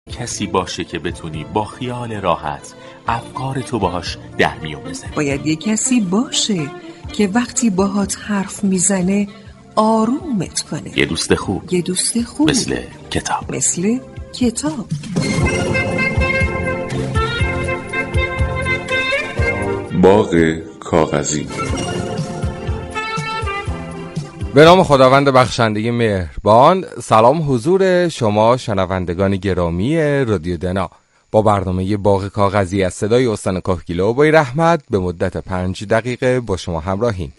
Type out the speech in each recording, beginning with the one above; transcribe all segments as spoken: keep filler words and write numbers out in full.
کسی باشه که بتونی با خیال راحت افکارتو باهاش در میون بذاری. باید یه کسی باشه که وقتی باهات حرف میزنه آرومت کنه. یه دوست خوب. یه دوست خوب مثل کتاب. مثل کتاب. باغ کاغذی. به نام خداوند بخشنده مهربان. سلام حضور شما شنوندگان گرامی رادیو دنا. با برنامه باغ کاغذی از صدای استان کاهگیلو و بای رحمت به مدت پنج دقیقه با شما همراهیم.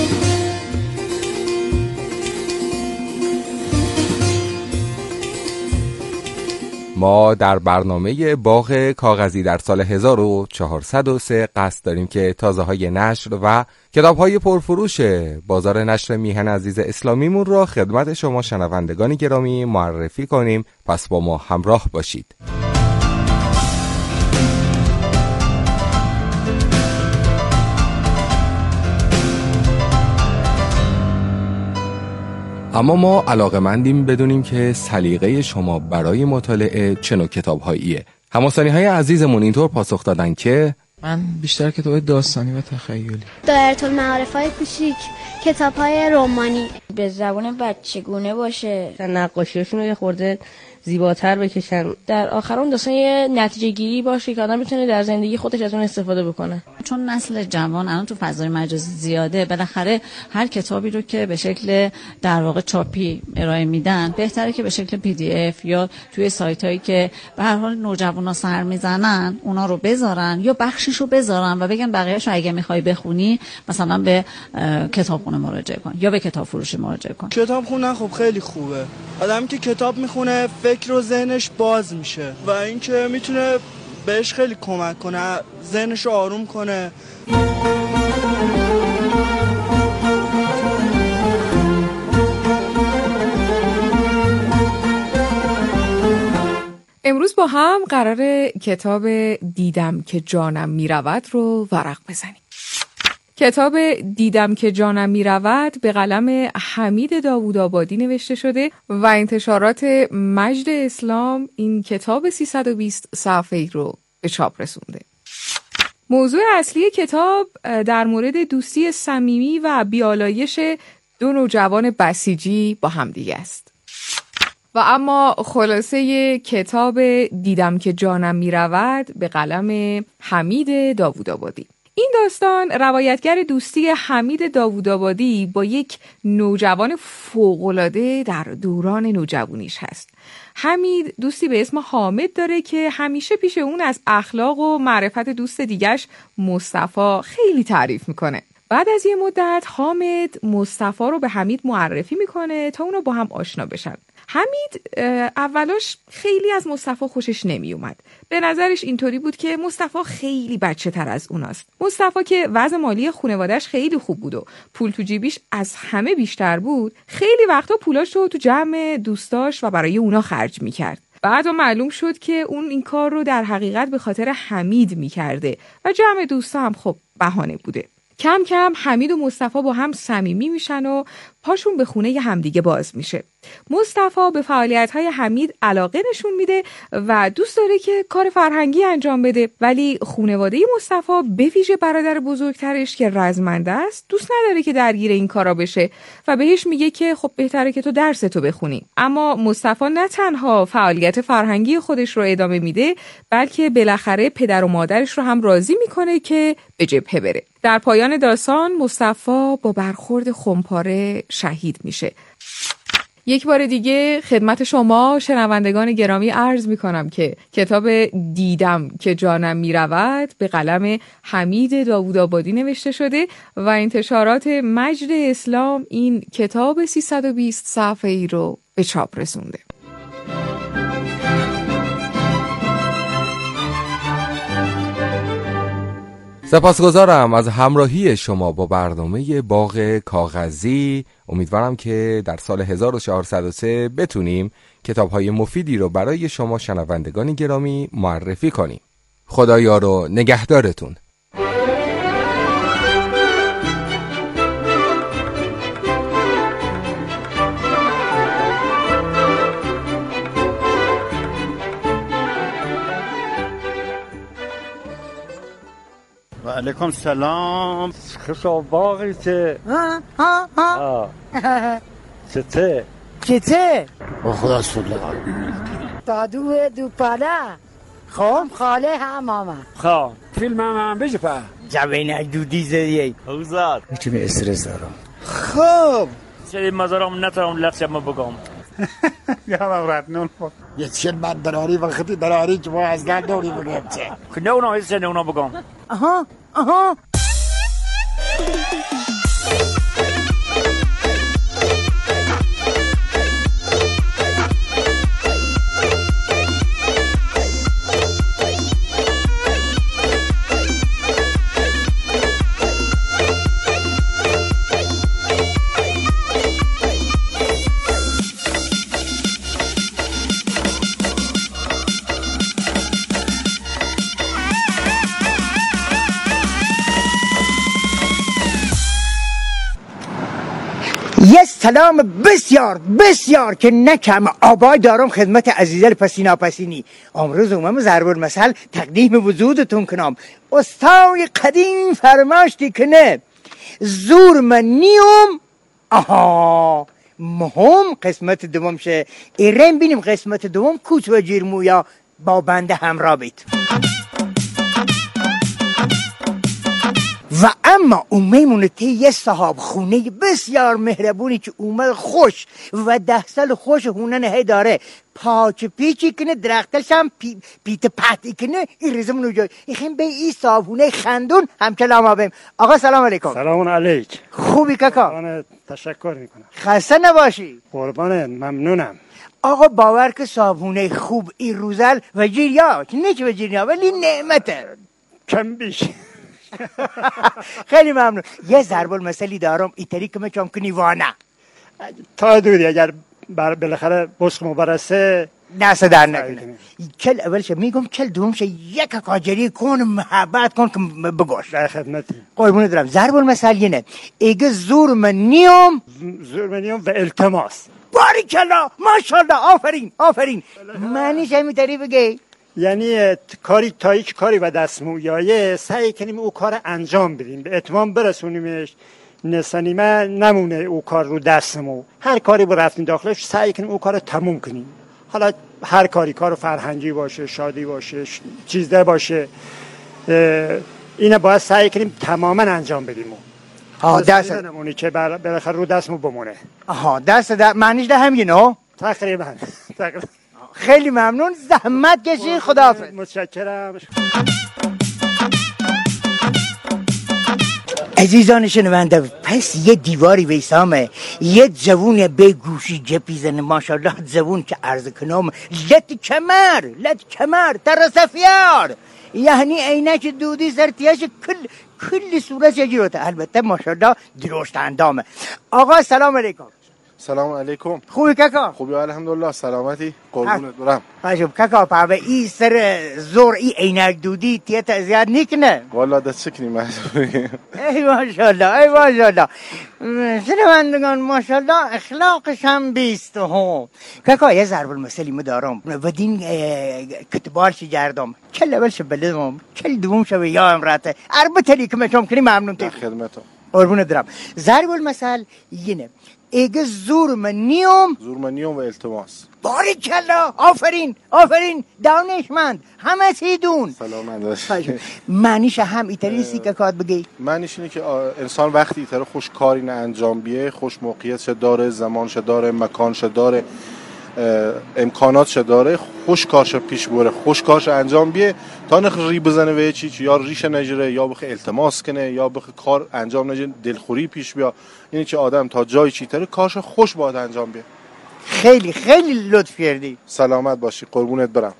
ما در برنامه باغ کاغذی در سال هزار و چهارصد و سه قصد داریم که تازه های نشر و کتاب های پرفروش بازار نشر میهن عزیز اسلامیمون را خدمت شما شنوندگان گرامی معرفی کنیم. پس با ما همراه باشید. اما ما علاقه‌مندیم بدونیم که سلیقه شما برای مطالعه چه نوع کتاب‌هاییه. هم‌وطنی‌های عزیزمون اینطور پاسخ دادن که من بیشتر کتاب داستانی و تخیلی. دایره‌المعارف‌های کوچیک، کتاب‌های رمانی، به زبان بچگونه باشه، نقاشی‌هاشون رو یه خورده زیباتر بکشن. در آخر اون داستان یه نتیجه گیری باشه که آدم بتونه در زندگی خودش از اون استفاده بکنه. چون نسل جوان الان تو فضای مجازی زیاده، بالاخره هر کتابی رو که به شکل در واقع چاپی ارائه میدن بهتره که به شکل پی دی اف یا توی سایتایی که به هر حال نوجوانا سر میزنن اونا رو بذارن یا بخشیشو بذارن و بگن بقیه‌اشو اگه میخوای بخونی مثلا به کتابخونه مراجعه کن یا به کتاب فروشی مراجعه کن. کتاب خوندن خب خیلی خوبه. آدمی که کتاب میخونه فکر و ذهنش باز میشه و اینکه میتونه بهش خیلی کمک کنه، ذهنش رو آروم کنه. امروز با هم قرار کتاب دیدم که جانم میرود رو ورق بزنیم. کتاب دیدم که جانم میرود به قلم حمید داوودآبادی نوشته شده و انتشارات مجد اسلام این کتاب سیصد و بیست صفحه‌ای رو به چاپ رسونده. موضوع اصلی کتاب در مورد دوستی صمیمی و بیالایش دو نوجوان بسیجی با همدیگه است. و اما خلاصه کتاب دیدم که جانم میرود به قلم حمید داوودآبادی. این داستان روایتگر دوستی حمید داوودآبادی با یک نوجوان فوق‌العاده در دوران نوجوانیش هست. حمید دوستی به اسم حامد داره که همیشه پیش اون از اخلاق و معرفت دوست دیگرش مصطفی خیلی تعریف میکنه. بعد از یه مدت حامد مصطفی رو به حمید معرفی میکنه تا اونو با هم آشنا بشن. حمید اولاش خیلی از مصطفی خوشش نمی اومد. به نظرش اینطوری بود که مصطفی خیلی بچه تر از اوناست. مصطفی که وضع مالی خانواده‌اش خیلی خوب بود و پول تو جیبیش از همه بیشتر بود، خیلی وقتا پولاش رو تو جمع دوستاش و برای اونا خرج میکرد. بعد معلوم شد که اون این کار رو در حقیقت به خاطر حمید میکرده و جمع دوستا هم خب بهانه بوده. کم کم حمید و مصطفی با هم صمیمی میشن و پاشون به خونه ی همدیگه باز میشه. مصطفی به فعالیت‌های حمید علاقه نشون میده و دوست داره که کار فرهنگی انجام بده، ولی خانواده مصطفی به ویژه برادر بزرگترش که رزمنده است دوست نداره که درگیر این کارا بشه و بهش میگه که خب بهتره که تو درستو بخونی. اما مصطفی نه تنها فعالیت فرهنگی خودش رو ادامه میده، بلکه بالاخره پدر و مادرش رو هم راضی میکنه که به جبهه بره. در پایان داستان مصطفی با برخورد خمپاره شهید میشه. یک بار دیگه خدمت شما شنوندگان گرامی عرض میکنم که کتاب دیدم که جانم میرود به قلم حمید داوودآبادی نوشته شده و انتشارات مجد اسلام این کتاب سیصد و بیست صفحه‌ای رو به چاپ رسونده. سپاسگزارم از همراهی شما با برنامه باغ کاغذی. امیدوارم که در سال هزار و چهارصد و سه بتونیم کتاب‌های مفیدی رو برای شما شنوندگان گرامی معرفی کنیم. خدایا رو نگهدارتون. علیکم سلام. خوشا باقی چه ها ها ها چته چته با خدا سوله دادو دو پاله خام خاله هم آمد خواه فیلم هم هم بجه پا جوینک دو دیزه یه اوزاد میتونی استرس دارم خوب چه مزارم نترم لحظه ما بگم یا مورد نون یه چیل من دراری وقتی دراری که ما از گل دوری بگم چه کنه اونا هیچ نه اونا بگم آها آها یه سلام بسیار بسیار که نکم آبای دارم خدمت عزیزل پسینا پسینی. امروز اومم ضرب المثل تقدیم وجودتون کنم. استای قدیم فرماشتی کنه زور من نیوم. آها مهم قسمت دوم شه ایرین بینیم قسمت دوم کوچ و جیرمویا با بنده همراه بید. و اما اون میمونه که یه صاحب خونه بسیار مهربونی که اومد خوش و ده سال خوش هونه نهی داره پاچ پیچی کنه درختش هم پی پیت پتی کنه این رزمون جای این به این صاحب خونه خندون هم کلام آبیم. آقا سلام علیکم. سلام علیک. خوبی کاکا؟ تشکر میکنم. خسته نباشی. قربانت ممنونم. آقا باور که صابونه خوب این روزل و جیریا نه که و جیریا ولی نعمته کم بیش. خیلی ممنون. یه ضرب المثلی دارم ایتری که مچام کنی وانه تا دودی اگر بر بالاخره بسخمو برسه دست در نکنه. کل اولش میگم کل دومش یک کاجری کن محبت کن که بگوش در خدمتی. قربونت دارم. ضرب المثل اینه ایگه زور من نیوم زور من نیوم و التماس. باریکلا ماشاءالله آفرین آفرین. معنیش همیتری بگی یعنی کاری تا یک کاری و دستمویایه سعی کنیم او کار انجام بدیم به اتمام برسونیمش نسانیمه نمونه او کار رو دستمو هر کاری با رفتیم داخلش سعی کنیم او کار تموم کنیم. حالا هر کاری کار فرهنگی باشه شادی باشه چیزده باشه اینه باید سعی کنیم تماما انجام بدیم. آها دست نمونی که بالاخره رو دستمو بمونه. آها دست در معنیش ده هم نو تقریبا تقریبا. خیلی ممنون زحمت کشید. خداحافظ. متشکرم. عزیزان شنونده پس یه دیواری ویسامه یه جوون به گوشی جپی زنه ماشاءالله جوون که عرض کنم لط کمر لط کمر ترسفیار یعنی عینک دودی سرتیاش کل کل صورت جیروته البته ماشاءالله درشت اندامه. آقا سلام علیکم. سلام علیکم. خوبی کاکا؟ خوبی الحمدلله. سلامتی قربونت برم. خشم کاکا پاوه ای سر زور ای عینک دودی تیت ازیاد نیکنه والا دست چکنی مزوری. ای ماشاءالله ای ماشاءالله شنوندگان ماشاءالله اخلاقش هم بیست هم. کاکا یه ضرب المثلی ما دارم و دین کتبارشی گردم کل اولش بلدم کل دوم شو یا امراته البته لیکه مچم کنی ممنون در خدمتم. قربونت برم. ضرب المثل اینه ایگه زور من نیوم زور من نیوم و التماس. باریکلا آفرین آفرین دانشمند همه سیدون. سلام انداش. معنیش هم ایتری سی که کات بگی معنیش اینه که انسان وقتی ایتر خوش کاری نه انجام بیه خوش موقعیت شه داره زمان شه داره مکان شه داره امکانات شه داره خوش کارش پیش بره خوش کارش انجام بیه تا نخ ری بزنه به چی چی یا ریشه نجره یا بخه التماس کنه یا بخه کار انجام نجره دلخوری پیش بیا. اینه که آدم تا جای چی تره کارش خوش باید انجام بیه. خیلی خیلی لطف کردی. سلامت باشی قربونت برم.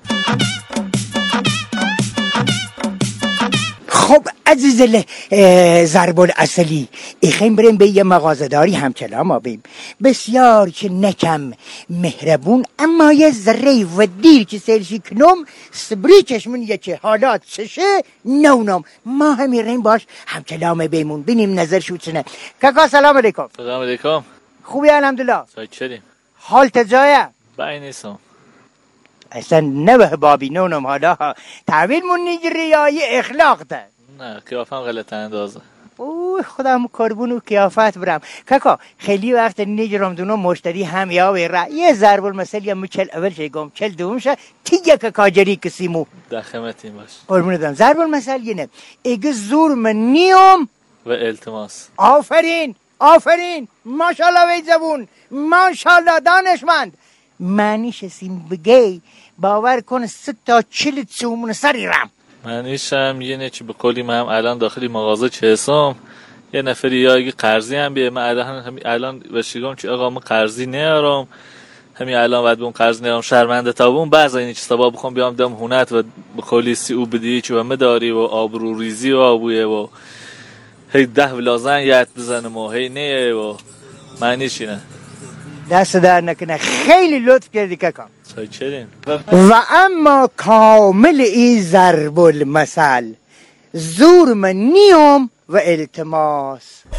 خب عزیز ضرب الاصلی ایخیم بریم به یه مغازه‌داری همچنان ما بیم بسیار که نکم مهربون اما یه ذره و دیر که سیلشی کنم سبری چشمون یه که حالات چشه نونم ما همیرین باش همچنان بیمون بینیم نظر شوچنه. کاکا سلام علیکم. سلام علیکم. خوبی الحمدلله. سایچریم. حال تجایه؟ بای نیستم. اصلا نوه بابی نونم حالا تحویل من نگیری یا یه اخلاق ده؟ نه قیافم غلط اندازه. اوه خودم کربون و قیافت برم کاکا خیلی وقت نجرم دونو مشتری هم یا ویرا یه ضرب المثل یا مچل اول شگم چل دومشه تیگه که کاجری کسیمو دخمتیم باش قربون دارم. ضرب المثل اینه اگه زور من نیوم و التماس. آفرین آفرین ماشاءالله وی زبون ماشاءالله دانشمند معنیش سیم بگی باور کن ست تا چل چومون سری رم. معنیشم یه نه چی به کلی من هم الان داخلی مغازه چهسم یه نفری یا اگه قرضی هم بیه من الان همین الان بشیگم چی آقا من قرضی نیارم همین الان باید به اون قرض نیارم شرمنده تا اون بعضا این چیزا با بخوام بیام دم هونت و به کلی سی او بدی چی و مداری و آبرو ریزی و آبویه و هی ده ولازن یت بزنم و هی نه و معنیش اینه. دست در نکنه خیلی لطف کردی کاکا. چاکرین. و اما کامل ای ضرب المثل زور من نیوم و التماس.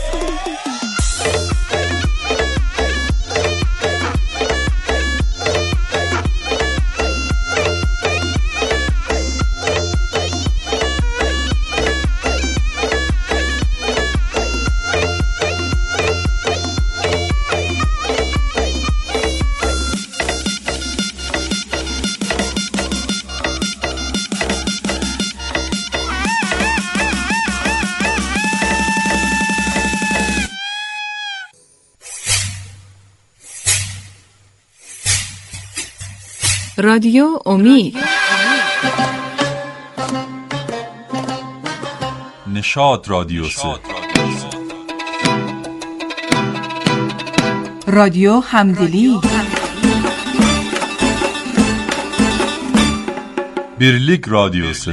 رادیو امید نشاط رادیو سه رادیو همدلی birlik radyosu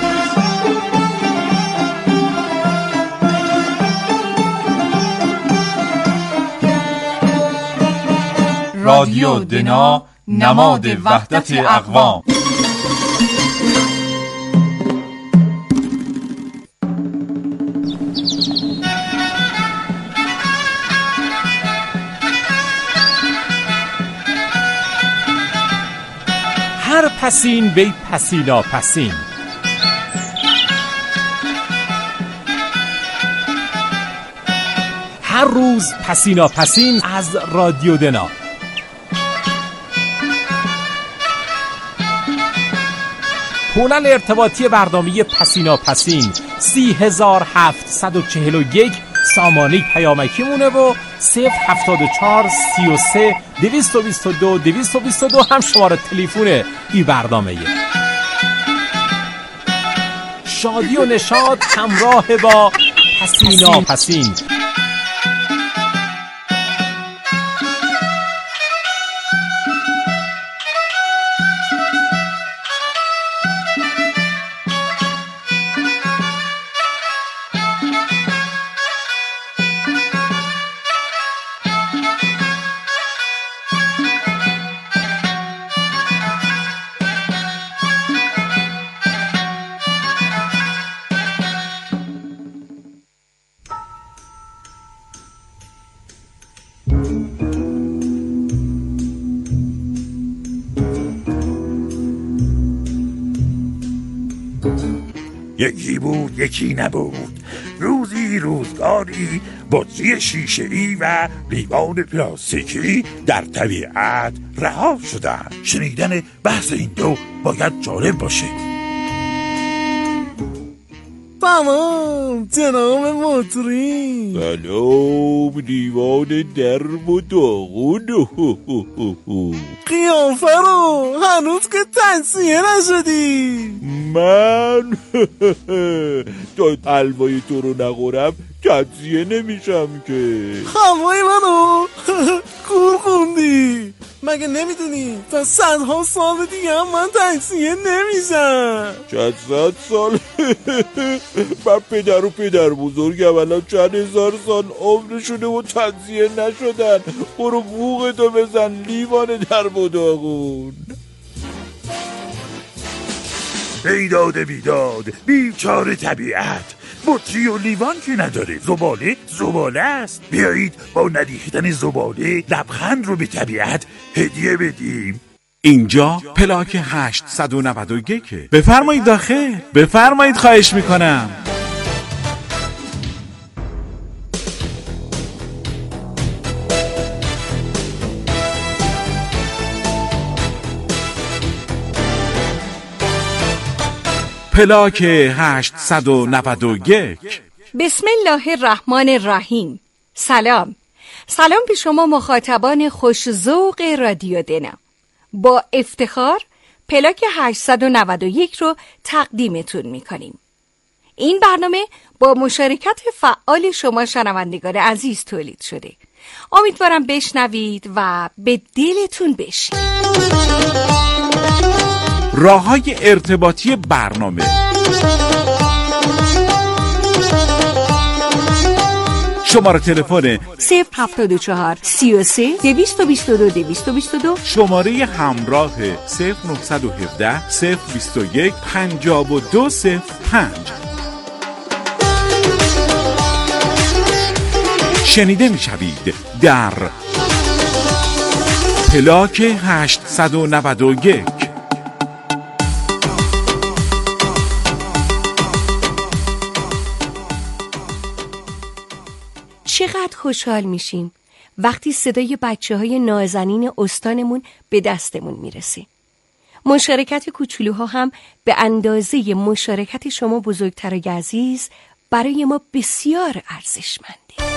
رادیو دنا نماد وحدت اقوام. هر پسین بی پسینا پسین هر روز پسینا پسین از رادیو دنا. پونل ارتباطی برنامه پسینا پسین سی هزار هفتصد و چهل و یک سامانه پیامکی مونه و صفر هفتاد و چهار سی و سه دویست و بیست و دو دویست و بیست و دو هم شماره تلفن ای برنامه. شادی و نشاط همراه با پسینا پسین. یکی بود یکی نبود، روزی روزگاری بطری شیشه‌ای و لیوان پلاستیکی در طبیعت رها شدند. شنیدن بحث این دو باید جالب باشه. سلام جناب مطری. سلام دیوان درب و داغون. قیافه رو هنوز که تنسیه نشدی. من تا حلوای تو رو نخورم تنسیه نمیشم که. حلوای منو کور خوندی. مگه نمیدونی تا صدها سال دیگه هم من تنسیه نمیشم. چند صد سال؟ من پدر و پدر بزرگم الان چند هزار سال عمرشونه و تنسیه نشدن. برو بوقتو بزن لیوان درب و داغون. بیداد بیداد بیچاره طبیعت، بطری و لیوان که نداره، زباله زباله است. بیایید با ندیختن زباله لبخند رو به طبیعت هدیه بدیم. اینجا پلاک هشتصد و نود و یک. بفرمایید داخل، بفرمایید خواهش میکنم. پلاک هشتصد و نود و یک. بسم الله الرحمن الرحیم. سلام سلام به شما مخاطبان خوش‌ذوق رادیو دنا. با افتخار پلاک هشتصد و نود و یک رو تقدیمتون میکنیم. این برنامه با مشارکت فعال شما شنوندگان عزیز تولید شده. امیدوارم بشنوید و به دلتون بشین. راه‌های ارتباطی برنامه: شماره تلفن صفر هفتاد و چهار سی و سه دویست و بیست و دو دویست و بیست و دو، شماره همراه صفر نهصد و هفده صفر بیست و یک پنجاه و دو صفر پنج. شنیده می‌شوید در پلاک هشتصد و نود و یک. چقدر خوشحال میشیم وقتی صدای بچه های نازنین استانمون به دستمون میرسه. مشارکت کوچولوها هم به اندازه مشارکت شما بزرگتر و عزیز برای ما بسیار ارزشمنده.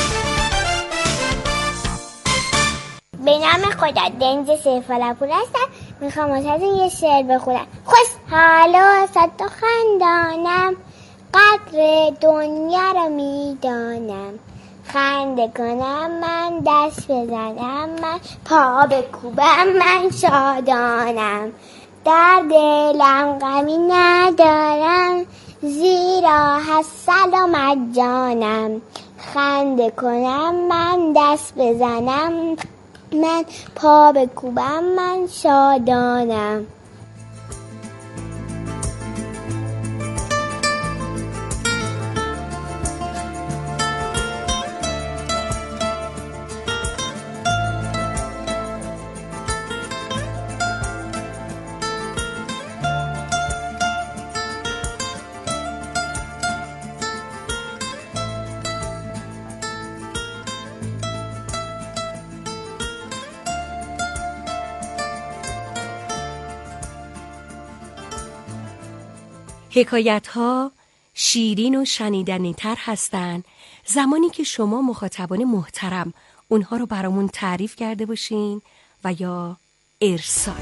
به نام خدا دنج سیفالاپور هستم. میخوام واسهتون یه شعر بخونم. خوشحال و صد و خندانم، قدر دنیا رو میدانم. خنده کنم من، دست بزنم من، پا بکوبم من، شادانم. در دلم غمی ندارم، زیرا هست سلامت جانم. خنده کنم من، دست بزنم من، پا بکوبم من، شادانم. حکایت ها شیرین و شنیدنی تر هستن زمانی که شما مخاطبان محترم اونها رو برامون تعریف کرده باشین و یا ارسال.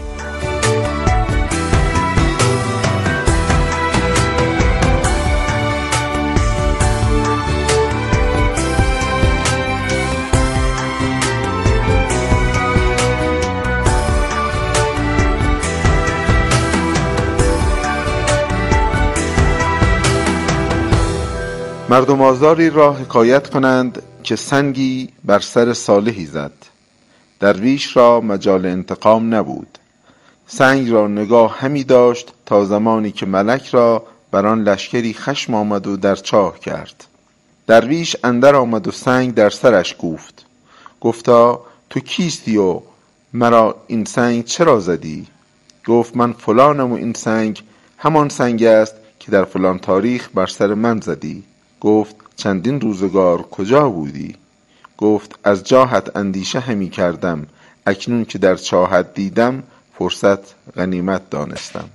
مردم آزاری را حکایت کنند که سنگی بر سر صالحی زد. درویش را مجال انتقام نبود. سنگ را نگاه همی داشت تا زمانی که ملک را بر آن لشکری خشم آمد و در چاه کرد. درویش اندر آمد و سنگ در سرش کوفت. گفتا تو کیستی و مرا این سنگ چرا زدی؟ گفت من فلانم و این سنگ همان سنگ است که در فلان تاریخ بر سر من زدی. گفت چندین روزگار کجا بودی؟ گفت از جاهت اندیشه همی کردم، اکنون که در چاهت دیدم فرصت غنیمت دانستم.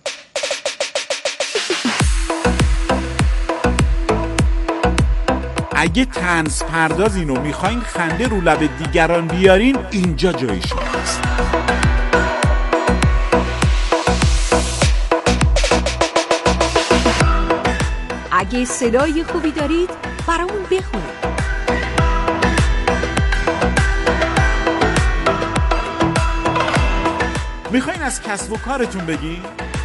اگه طنز پردازین و میخواین خنده رو لب دیگران بیارین، اینجا جای شماست. اگه صدای خوبی دارید برامون بخونید. میخواین از کسب و کارتون بگین؟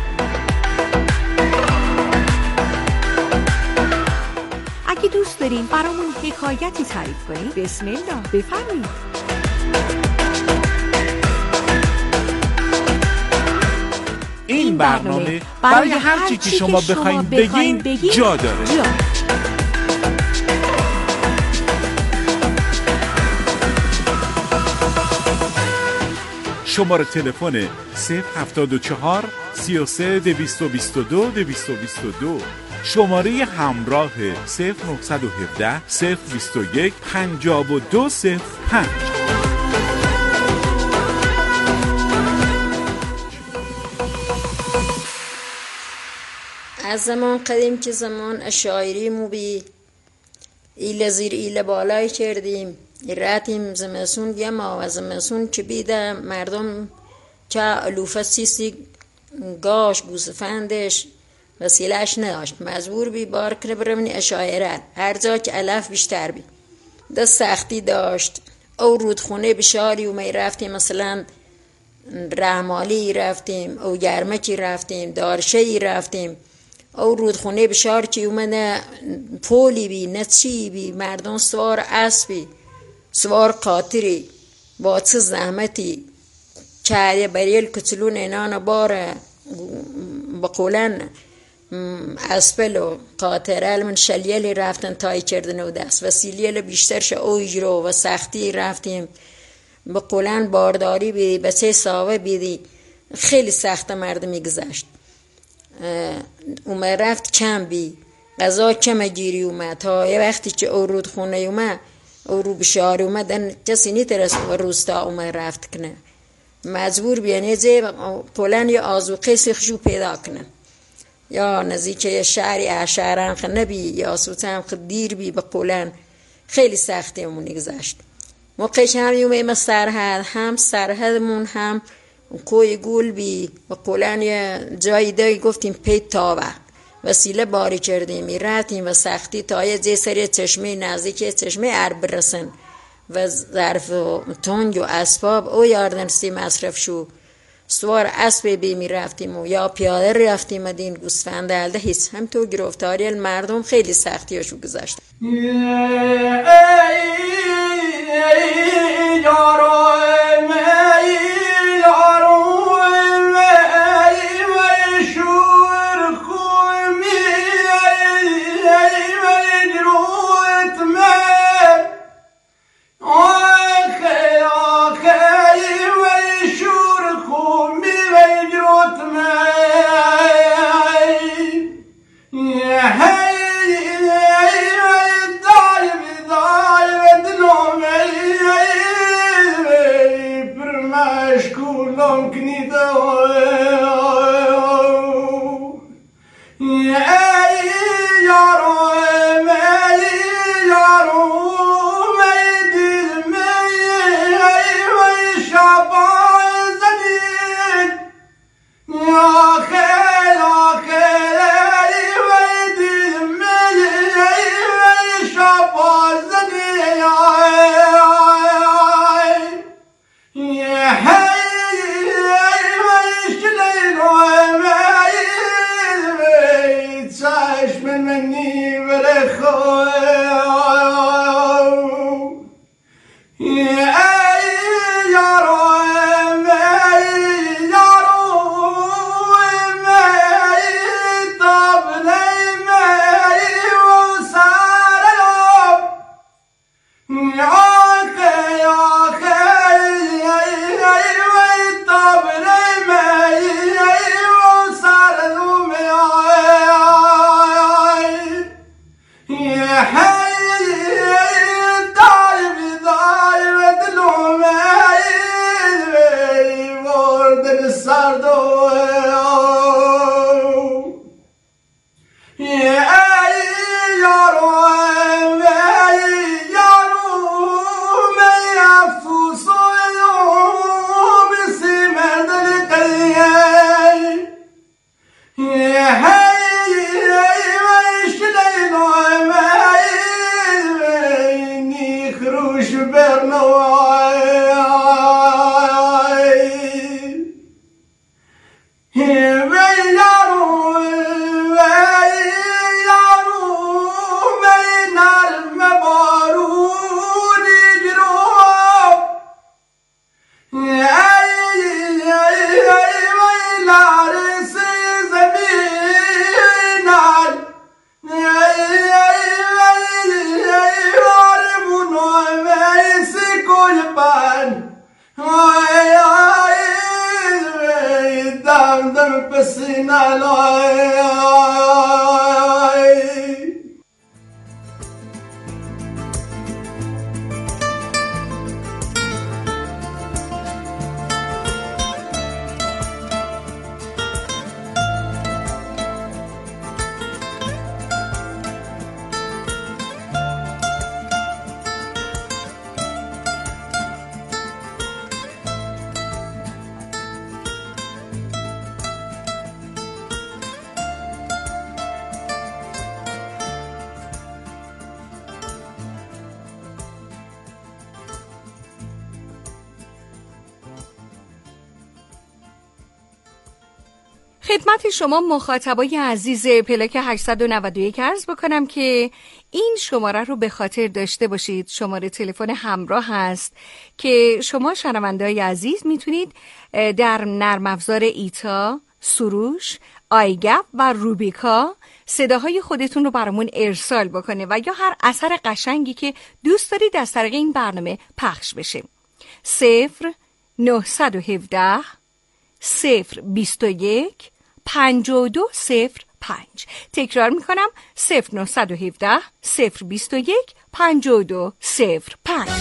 اگه دوست دارین برامون حکایتی تعریف کنید، بسم الله بفرمایید. این برنامه برای هر چی که شما بخواین بگین, بگین جا داره. جا. شماره تلفن صفر هفتاد و چهار سی و سه دویست و بیست و دو دویست و بیست و دو، شماره همراه صفر نهصد و هفده صفر بیست و یک پنجاه و دو صفر پنج. از زمان قدیم که زمان شاعری مو بی ایل زیر ایل بالای کردیم راتیم زمستون گما و زمستون چه بیده مردم که علوفه سیسی گاش گوسفندش وسیلهش نداشت مجبور بی بار کنه برمونی اشاعرت هر جا که علف بیشتر بی دست سختی داشت او رودخونه بشاری و می رفتیم مثلا رحمالی رفتیم او گرمکی رفتیم دارشهی رفتیم او رودخونه بشار که اومده پولی بی نچی بی مردم سوار اسبی سوار قاطری با چه زحمتی که بریل کتلون اینان باره بقولن اسپل و قاطرال من شلیلی رفتن تای کردن و دست وسیلیل بیشترش اویجرو و سختی رفتیم بقولن بارداری بیدی بچه ساوه بیدی خیلی سخت مردمی گذشت اومه رفت کم بی غذا کم گیری اومه تا یه وقتی که او رود خونه اومه او رو بشار اومه کسی نیترس و روستا اومه رفت کنه مجبور بیانه زی قولن یا آزوقه سخشو پیدا کنن یا نزدیک شهری اشعران خنبی یا سوتم خدیر بی بقولن خیلی سختی امونی گذشت موقعی که هم یومه ما سرحد هم سرحدمون هم کوی گول بی بقولن یه جایی دایی گفتیم پی تاوه وسیله باری کردیم میراتیم و سختی تا یه جه سری چشمه نزدیک چشمه عرب برسن و ظرف و تنگ و اسباب او یاردنسی مصرف شو سوار اسب بی می رفتیم و یا پیاده رفتیم و دین گوسفند الده هیچ هم تو گرفتاری مردم خیلی سختی هاشو گذاشت ای ای ای ای لارس زمین خدمت شما مخاطبای عزیز پلاک هشتصد و نود و یک عرض بکنم که این شماره رو به خاطر داشته باشید. شماره تلفن همراه هست که شما شنونده‌های عزیز میتونید در نرم افزار ایتا، سروش، آیگپ و روبیکا صداهای خودتون رو برامون ارسال بکنه و یا هر اثر قشنگی که دوست دارید از طریق این برنامه پخش بشه. صفر نهصد و هفده صفر بیست و یک پنجاه و دو صفر پنج. تکرار میکنم صفر نهصد و هفده صفر بیست و یک پنجاه و دو صفر پنج.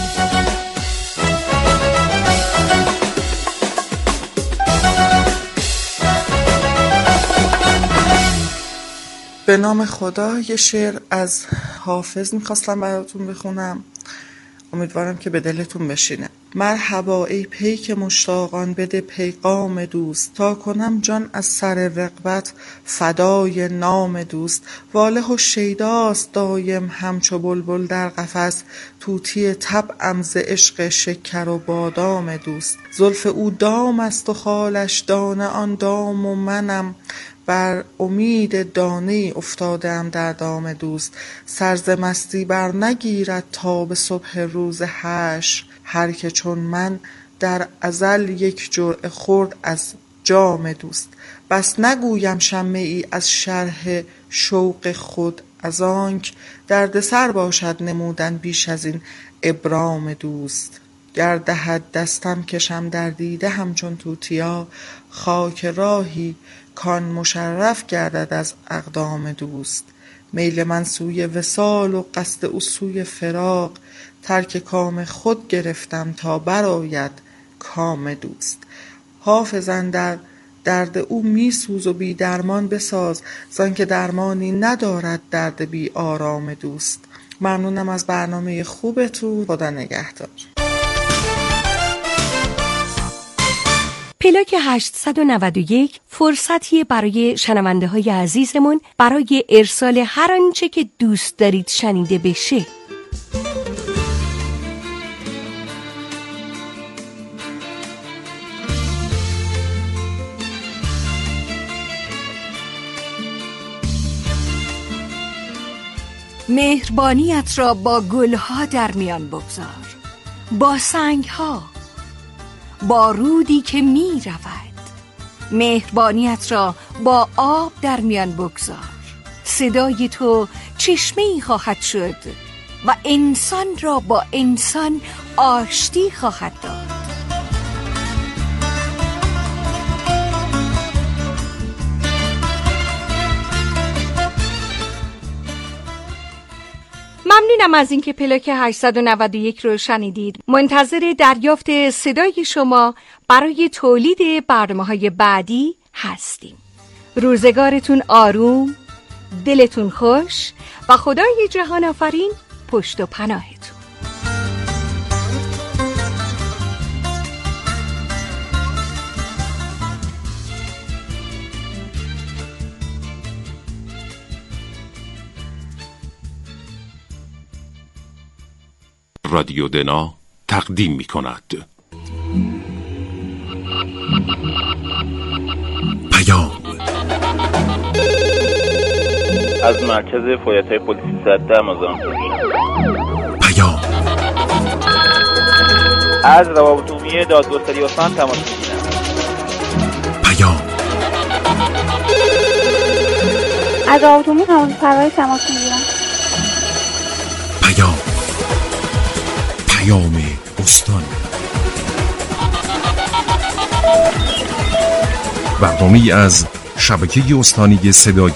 به نام خدا یه شعر از حافظ میخواستم براتون بخونم، امیدوارم که به دلتون بشینه. مرحبا ای پیک مشتاقان، بده پیغام دوست، تا کنم جان از سر رغبت فدای نام دوست. واله و شیداست دایم همچو بلبل در قفس، طوطی طبعم ز عشق شکر و بادام دوست. زلف او دام است و خالش دانه، آن دام و منم بر امید دانه افتادم در دام دوست. سرز مستی بر نگیرد تا به صبح روز حشر، هر که چون من در ازل یک جرعه خورد از جام دوست. بس نگویم شمه ای از شرح شوق خود، از آنک درد سر باشد نمودن بیش از این ابرام دوست. گر دهد دستم کشم در دیده همچون توتیا، خاک راهی کان مشرف گردد از اقدام دوست. میل من سوی وصال و قصد او سوی فراق، ترک کام خود گرفتم تا برآید کام دوست. حافظا در درد او می سوز و بی درمان بساز، زان که درمانی ندارد درد بی آرام دوست. ممنونم از برنامه خوبتون، خدا نگهدار. پلاک هشتصد و نود و یک فرصتی برای شنونده های عزیزمون برای ارسال هر آنچه که دوست دارید شنیده بشه. مهربانیت را با گلها در میان بگذار، با سنگها، با رودی که می رود. مهربانیت را با آب در میان بگذار، صدای تو چشمه ای خواهد شد و انسان را با انسان آشتی خواهد داد. ممنونم از اینکه پلاک هشتصد و نود و یک رو شنیدید. منتظر دریافت صدای شما برای تولید برنامه‌های بعدی هستیم. روزگارتون آروم، دلتون خوش و خدای جهان آفرین پشت و پناهتون. رادیو دنا تقدیم می کند پیام از مرکز فعالیت‌های پلیسی زده مازندران. پیام از روابط عمومی دادگستری استان تماس می‌گیرم. پیام از روابط عمومی قانون فرای تماس می‌گیرم. پیام پیام استان، برنامه‌ای از شبکه استانی صدای